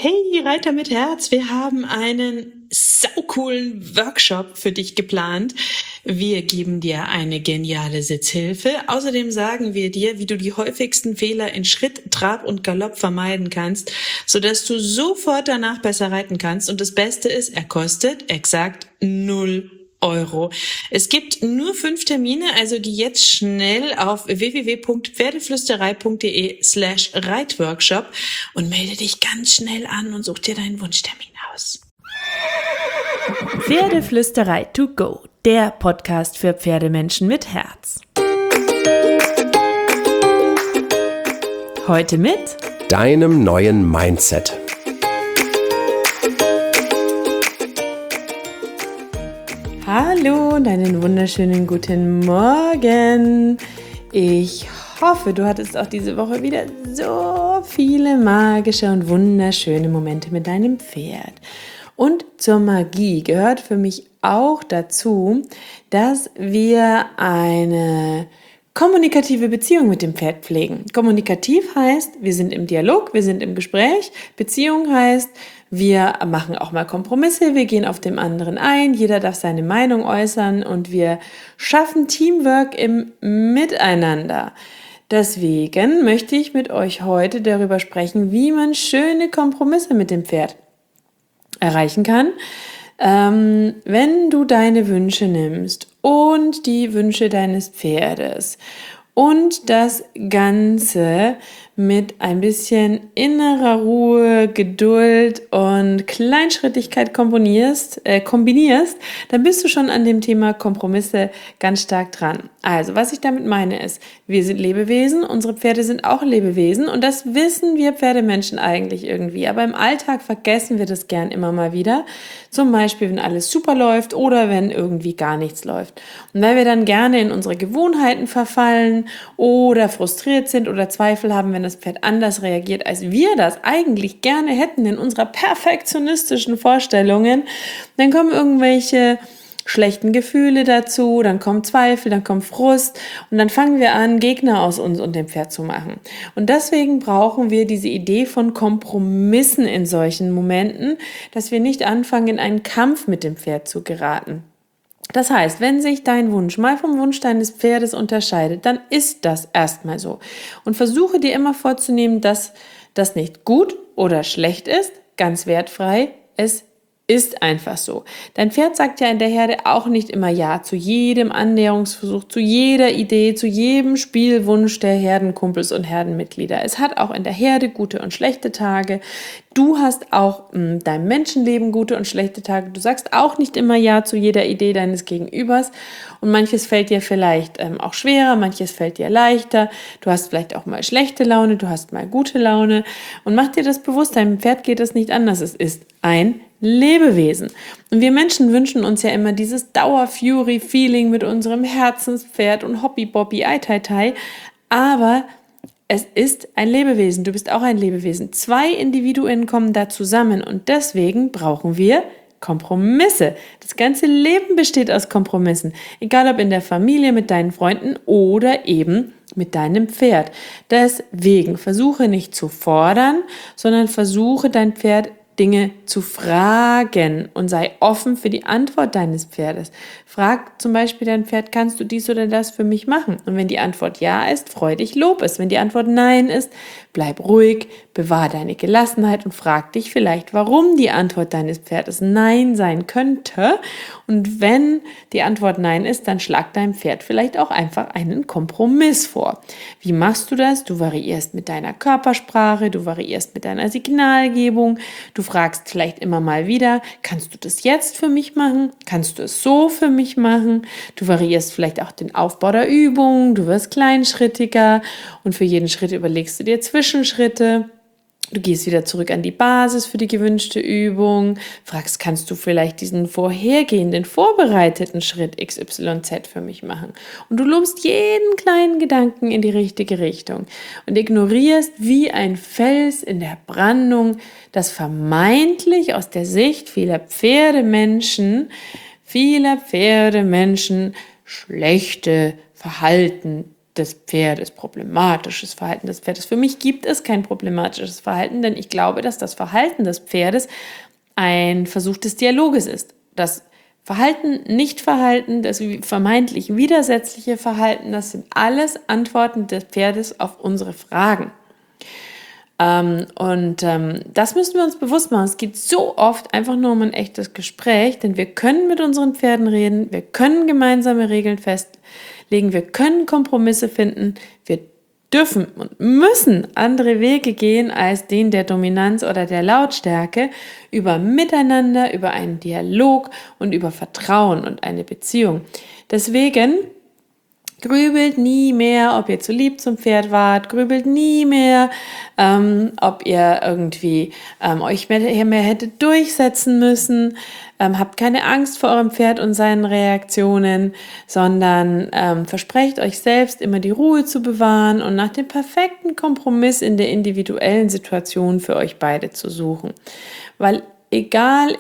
Hey, Reiter mit Herz, wir haben einen saucoolen Workshop für dich geplant. Wir geben dir eine geniale Sitzhilfe. Außerdem sagen wir dir, wie du die häufigsten Fehler in Schritt, Trab und Galopp vermeiden kannst, sodass du sofort danach besser reiten kannst. Und das Beste ist, er kostet exakt 0 Euro. Es gibt nur 5 Termine, also geh jetzt schnell auf www.pferdeflüsterei.de/Reitworkshop und melde dich ganz schnell an und such dir deinen Wunschtermin aus. Pferdeflüsterei to go, der Podcast für Pferdemenschen mit Herz. Heute mit deinem neuen Mindset. Hallo und einen wunderschönen guten Morgen. Ich hoffe, du hattest auch diese Woche wieder so viele magische und wunderschöne Momente mit deinem Pferd. Und zur Magie gehört für mich auch dazu, dass wir eine kommunikative Beziehung mit dem Pferd pflegen. Kommunikativ heißt, wir sind im Dialog, wir sind im Gespräch. Beziehung heißt, wir machen auch mal Kompromisse, wir gehen auf den anderen ein, jeder darf seine Meinung äußern und wir schaffen Teamwork im Miteinander. Deswegen möchte ich mit euch heute darüber sprechen, wie man schöne Kompromisse mit dem Pferd erreichen kann. Wenn du deine Wünsche nimmst und die Wünsche deines Pferdes und das Ganze mit ein bisschen innerer Ruhe, Geduld und Kleinschrittigkeit kombinierst, dann bist du schon an dem Thema Kompromisse ganz stark dran. Also, was ich damit meine ist, wir sind Lebewesen, unsere Pferde sind auch Lebewesen und das wissen wir Pferdemenschen eigentlich irgendwie, aber im Alltag vergessen wir das gern immer mal wieder, zum Beispiel, wenn alles super läuft oder wenn irgendwie gar nichts läuft. Und weil wir dann gerne in unsere Gewohnheiten verfallen oder frustriert sind oder Zweifel haben, wenn das Pferd anders reagiert, als wir das eigentlich gerne hätten in unserer perfektionistischen Vorstellungen, dann kommen irgendwelche schlechten Gefühle dazu, dann kommen Zweifel, dann kommt Frust und dann fangen wir an, Gegner aus uns und dem Pferd zu machen. Und deswegen brauchen wir diese Idee von Kompromissen in solchen Momenten, dass wir nicht anfangen, in einen Kampf mit dem Pferd zu geraten. Das heißt, wenn sich dein Wunsch mal vom Wunsch deines Pferdes unterscheidet, dann ist das erstmal so. Und versuche dir immer vorzunehmen, dass das nicht gut oder schlecht ist, ganz wertfrei, es ist einfach so. Dein Pferd sagt ja in der Herde auch nicht immer Ja zu jedem Annäherungsversuch, zu jeder Idee, zu jedem Spielwunsch der Herdenkumpels und Herdenmitglieder. Es hat auch in der Herde gute und schlechte Tage. Du hast auch in deinem Menschenleben gute und schlechte Tage. Du sagst auch nicht immer Ja zu jeder Idee deines Gegenübers. Und manches fällt dir vielleicht auch schwerer, manches fällt dir leichter. Du hast vielleicht auch mal schlechte Laune, du hast mal gute Laune. Und mach dir das bewusst, deinem Pferd geht es nicht anders. Es ist ein Lebewesen. Und wir Menschen wünschen uns ja immer dieses Dauer-Fury-Feeling mit unserem Herzenspferd und Hobby-Bobby, Ei-Tai-Tai. Aber es ist ein Lebewesen. Du bist auch ein Lebewesen. 2 Individuen kommen da zusammen und deswegen brauchen wir Kompromisse. Das ganze Leben besteht aus Kompromissen. Egal ob in der Familie, mit deinen Freunden oder eben mit deinem Pferd. Deswegen versuche nicht zu fordern, sondern versuche dein Pferd Dinge zu fragen und sei offen für die Antwort deines Pferdes. Frag zum Beispiel dein Pferd, kannst du dies oder das für mich machen? Und wenn die Antwort ja ist, freu dich, lob es. Wenn die Antwort nein ist, bleib ruhig, bewahr deine Gelassenheit und frag dich vielleicht, warum die Antwort deines Pferdes nein sein könnte. Und wenn die Antwort nein ist, dann schlag deinem Pferd vielleicht auch einfach einen Kompromiss vor. Wie machst du das? Du variierst mit deiner Körpersprache, du variierst mit deiner Signalgebung, du fragst vielleicht immer mal wieder, kannst du das jetzt für mich machen? Kannst du es so für mich machen? Du variierst vielleicht auch den Aufbau der Übung, du wirst kleinschrittiger und für jeden Schritt überlegst du dir Zwischenschritte. Du gehst wieder zurück an die Basis für die gewünschte Übung, fragst, kannst du vielleicht diesen vorhergehenden, vorbereiteten Schritt XYZ für mich machen? Und du lobst jeden kleinen Gedanken in die richtige Richtung und ignorierst wie ein Fels in der Brandung, das vermeintlich aus der Sicht vieler Pferdemenschen schlechte Verhalten des Pferdes, problematisches Verhalten des Pferdes. Für mich gibt es kein problematisches Verhalten, denn ich glaube, dass das Verhalten des Pferdes ein Versuch des Dialoges ist. Das Verhalten, Nichtverhalten, das vermeintlich widersetzliche Verhalten, das sind alles Antworten des Pferdes auf unsere Fragen. Das müssen wir uns bewusst machen. Es geht so oft einfach nur um ein echtes Gespräch, denn wir können mit unseren Pferden reden, wir können gemeinsame Regeln festlegen, wir können Kompromisse finden, wir dürfen und müssen andere Wege gehen als den der Dominanz oder der Lautstärke, über Miteinander, über einen Dialog und über Vertrauen und eine Beziehung. Deswegen grübelt nie mehr, ob ihr zu lieb zum Pferd wart, grübelt nie mehr, ob ihr irgendwie euch mehr hättet durchsetzen müssen. Habt keine Angst vor eurem Pferd und seinen Reaktionen, sondern versprecht euch selbst immer die Ruhe zu bewahren und nach dem perfekten Kompromiss in der individuellen Situation für euch beide zu suchen. Weil egal,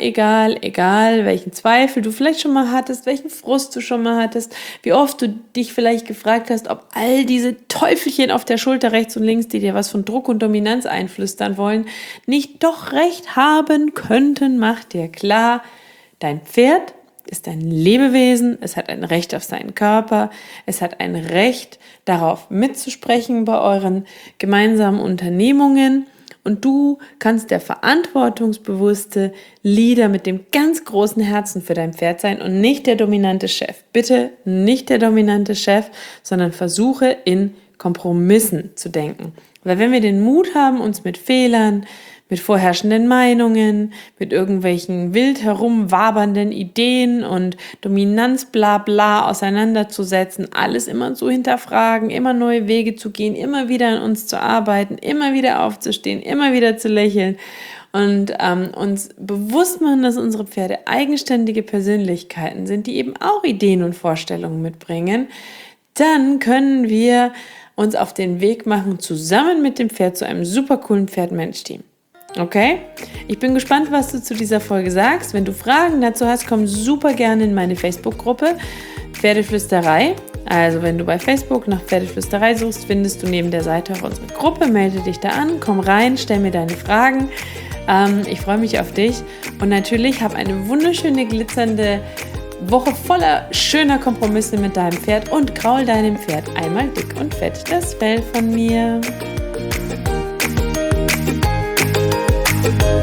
welchen Zweifel du vielleicht schon mal hattest, welchen Frust du schon mal hattest, wie oft du dich vielleicht gefragt hast, ob all diese Teufelchen auf der Schulter rechts und links, die dir was von Druck und Dominanz einflüstern wollen, nicht doch recht haben könnten, mach dir klar, dein Pferd ist ein Lebewesen, es hat ein Recht auf seinen Körper, es hat ein Recht darauf mitzusprechen bei euren gemeinsamen Unternehmungen. Und du kannst der verantwortungsbewusste Leader mit dem ganz großen Herzen für dein Pferd sein und nicht der dominante Chef. Bitte nicht der dominante Chef, sondern versuche in Kompromissen zu denken. Weil wenn wir den Mut haben, uns mit Fehlern, mit vorherrschenden Meinungen, mit irgendwelchen wild herumwabernden Ideen und Dominanz bla bla auseinanderzusetzen, alles immer zu hinterfragen, immer neue Wege zu gehen, immer wieder an uns zu arbeiten, immer wieder aufzustehen, immer wieder zu lächeln und uns bewusst machen, dass unsere Pferde eigenständige Persönlichkeiten sind, die eben auch Ideen und Vorstellungen mitbringen, dann können wir uns auf den Weg machen, zusammen mit dem Pferd zu einem super coolen Pferd-Mensch-Team. Okay? Ich bin gespannt, was du zu dieser Folge sagst. Wenn du Fragen dazu hast, komm super gerne in meine Facebook-Gruppe Pferdeflüsterei. Also wenn du bei Facebook nach Pferdeflüsterei suchst, findest du neben der Seite auch unsere Gruppe. Melde dich da an, komm rein, stell mir deine Fragen. Ich freue mich auf dich. Und natürlich hab eine wunderschöne, glitzernde Woche voller schöner Kompromisse mit deinem Pferd und kraul deinem Pferd einmal dick und fett das Fell von mir.